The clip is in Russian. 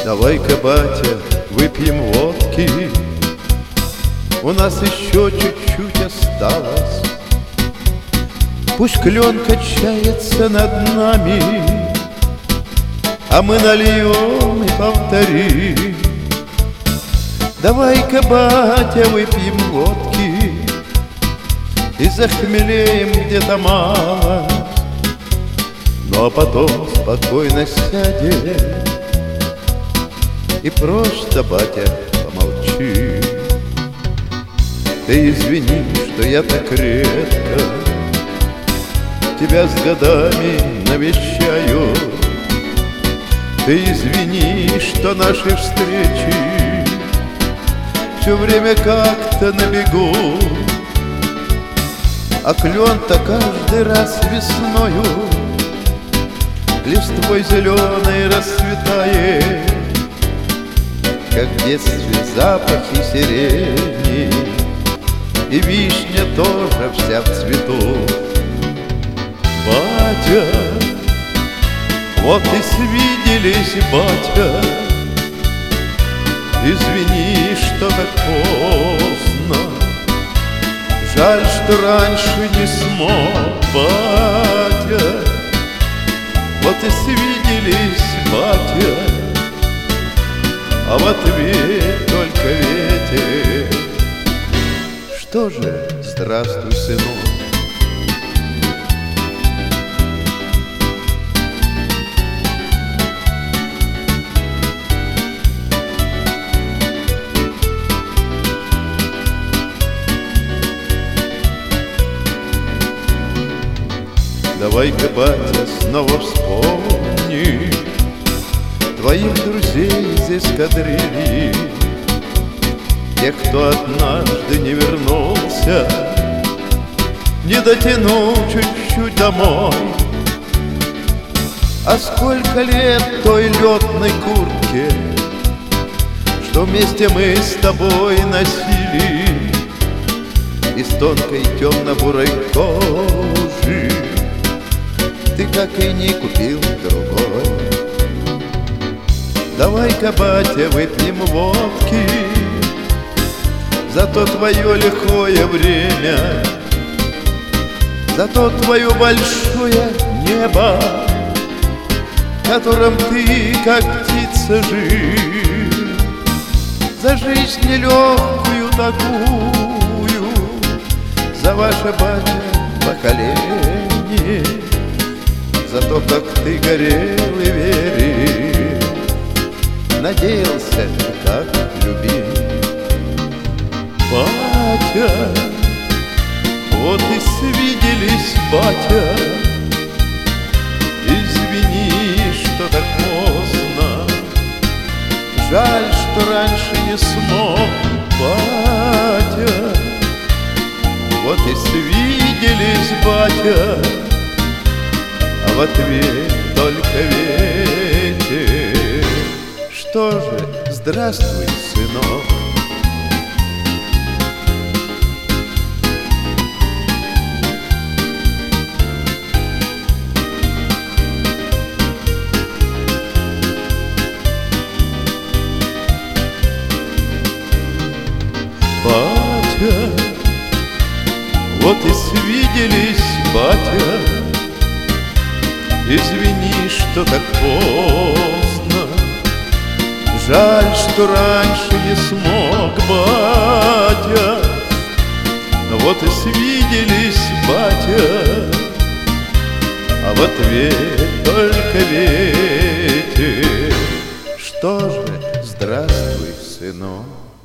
Давай-ка, батя, выпьем водки, у нас еще чуть-чуть осталось. Пусть клен качается над нами, а мы нальем и повторим. Давай-ка, батя, выпьем водки и захмелеем где-то мало. Ну а потом спокойно сядем и просто, батя, помолчи. Ты извини, что я так редко тебя с годами навещаю. Ты извини, что наши встречи все время как-то на бегу, а клен-то каждый раз весною листвой зеленой расцветает, как в детстве запахи сирени, и вишня тоже вся в цвету. Батя, вот и свиделись, батя, извини, что так поздно, жаль, что раньше не смог, батя. Вот и свиделись, батя, а в ответ только ветер. Что же, здравствуй, сынок. Давай-ка, батя, снова вспомни твоих друзей из эскадрильи, тех, кто однажды не вернулся, не дотянул чуть-чуть домой. А сколько лет той летной куртке, что вместе мы с тобой носили, из тонкой темно-бурой кожи, ты так и не купил другой. Давай-ка, батя, выпьем водки за то твое лихое время, за то твое большое небо, в котором ты, как птица, жил, за жизнь нелегкую такую, за ваше, батя, поколение, за то, как ты горел и верил, надеялся и как любил. Батя, вот и свиделись, батя, извини, что так поздно, жаль, что раньше не смог, батя. Вот и свиделись, батя, а в ответ только ветер. Что же, здравствуй, сынок. Батя, вот и свиделись, батя, извини, что так поздно, жаль, что раньше не смог, батя. Вот и свиделись, батя, а в ответ только ветер. Что же, здравствуй, сынок.